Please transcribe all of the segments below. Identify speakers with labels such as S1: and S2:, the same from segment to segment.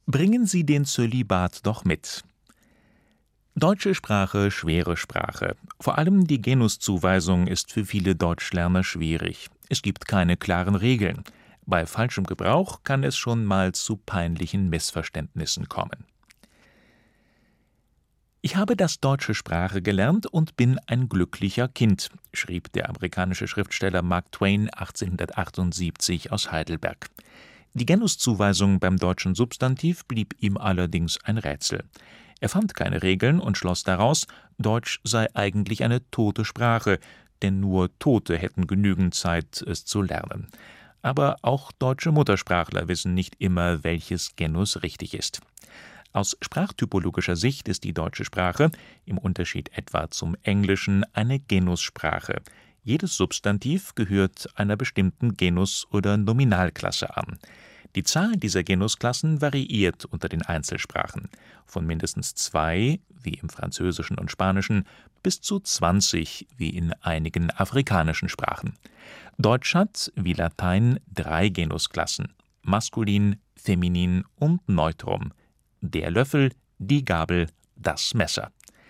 S1: Bringen Sie den Zölibat doch mit. Deutsche Sprache, schwere Sprache. Vor allem die Genuszuweisung ist für viele Deutschlerner schwierig. Es gibt keine klaren Regeln. Bei falschem Gebrauch kann es schon mal zu peinlichen Missverständnissen kommen. »Ich habe das deutsche Sprache gelernt und bin ein glücklicher Kind«, schrieb der amerikanische Schriftsteller Mark Twain 1878 aus Heidelberg. Die Genuszuweisung beim deutschen Substantiv blieb ihm allerdings ein Rätsel. Er fand keine Regeln und schloss daraus, Deutsch sei eigentlich eine tote Sprache, denn nur Tote hätten genügend Zeit, es zu lernen. Aber auch deutsche Muttersprachler wissen nicht immer, welches Genus richtig ist. Aus sprachtypologischer Sicht ist die deutsche Sprache, im Unterschied etwa zum Englischen, eine Genussprache. Jedes Substantiv gehört einer bestimmten Genus- oder Nominalklasse an. Die Zahl dieser Genusklassen variiert unter den Einzelsprachen, von mindestens 2, wie im Französischen und Spanischen, bis zu 20, wie in einigen afrikanischen Sprachen. Deutsch hat, wie Latein, 3 Genusklassen: Maskulin, Feminin und Neutrum. Der Löffel, die Gabel, das Messer.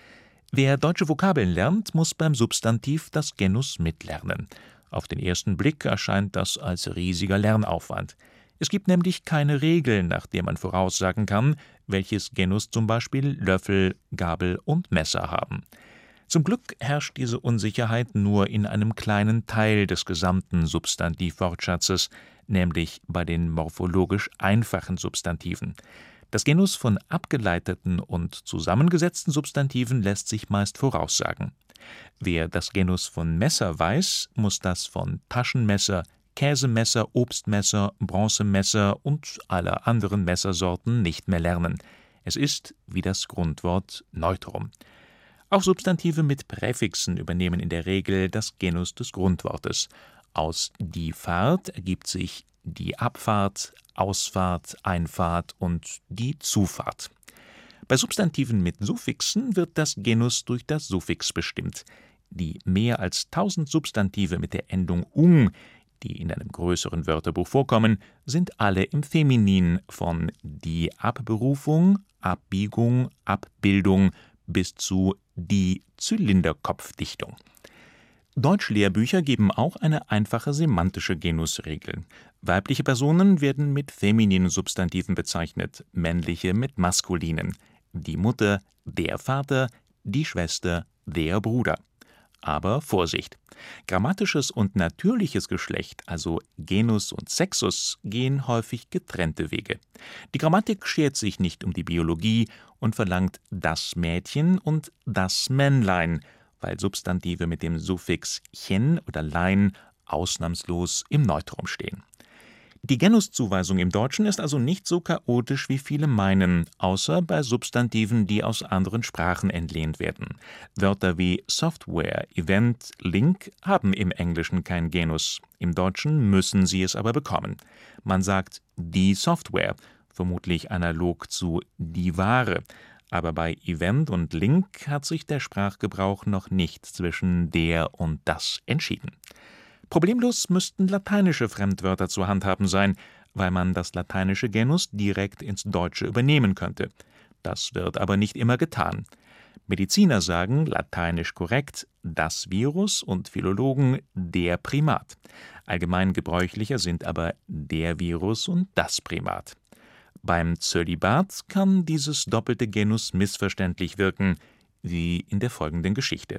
S1: Wer deutsche Vokabeln lernt, muss beim Substantiv das Genus mitlernen. Auf den ersten Blick erscheint das als riesiger Lernaufwand. Es gibt nämlich keine Regeln, nach der man voraussagen kann, welches Genus zum Beispiel Löffel, Gabel und Messer haben. Zum Glück herrscht diese Unsicherheit nur in einem kleinen Teil des gesamten Substantivwortschatzes, nämlich bei den morphologisch einfachen Substantiven. Das Genus von abgeleiteten und zusammengesetzten Substantiven lässt sich meist voraussagen. Wer das Genus von Messer weiß, muss das von Taschenmesser, Käsemesser, Obstmesser, Bronzemesser und aller anderen Messersorten nicht mehr lernen. Es ist wie das Grundwort Neutrum. Auch Substantive mit Präfixen übernehmen in der Regel das Genus des Grundwortes. Aus die Fahrt ergibt sich die Abfahrt, Ausfahrt, Einfahrt und die Zufahrt. Bei Substantiven mit Suffixen wird das Genus durch das Suffix bestimmt. Die mehr als 1000 Substantive mit der Endung ung, die in einem größeren Wörterbuch vorkommen, sind alle im Feminin, von die Abberufung, Abbiegung, Abbildung bis zu die Zylinderkopfdichtung. Deutschlehrbücher geben auch eine einfache semantische Genusregel. Weibliche Personen werden mit femininen Substantiven bezeichnet, männliche mit maskulinen. Die Mutter, der Vater, die Schwester, der Bruder. Aber Vorsicht! Grammatisches und natürliches Geschlecht, also Genus und Sexus, gehen häufig getrennte Wege. Die Grammatik schert sich nicht um die Biologie und verlangt das Mädchen und das Männlein, weil Substantive mit dem Suffix chen oder lein ausnahmslos im Neutrum stehen. Die Genuszuweisung im Deutschen ist also nicht so chaotisch, wie viele meinen, außer bei Substantiven, die aus anderen Sprachen entlehnt werden. Wörter wie Software, Event, Link haben im Englischen kein Genus. Im Deutschen müssen sie es aber bekommen. Man sagt die Software, vermutlich analog zu die Ware. Aber bei Event und Link hat sich der Sprachgebrauch noch nicht zwischen der und das entschieden. Problemlos müssten lateinische Fremdwörter zu handhaben sein, weil man das lateinische Genus direkt ins Deutsche übernehmen könnte. Das wird aber nicht immer getan. Mediziner sagen, lateinisch korrekt, das Virus, und Philologen der Primat. Allgemein gebräuchlicher sind aber der Virus und das Primat. Beim Zölibat kann dieses doppelte Genus missverständlich wirken, wie in der folgenden Geschichte.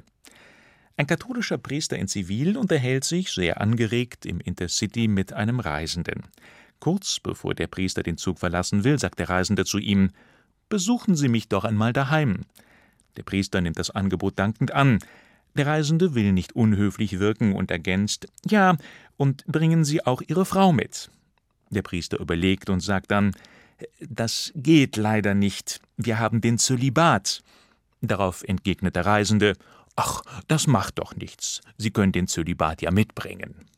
S1: Ein katholischer Priester in Zivil unterhält sich, sehr angeregt, im Intercity mit einem Reisenden. Kurz bevor der Priester den Zug verlassen will, sagt der Reisende zu ihm: »Besuchen Sie mich doch einmal daheim.« Der Priester nimmt das Angebot dankend an. Der Reisende will nicht unhöflich wirken und ergänzt: »Ja, und bringen Sie auch Ihre Frau mit.« Der Priester überlegt und sagt dann: »Das geht leider nicht. Wir haben den Zölibat.« Darauf entgegnet der Reisende: »Ach, das macht doch nichts. Sie können den Zölibat ja mitbringen.«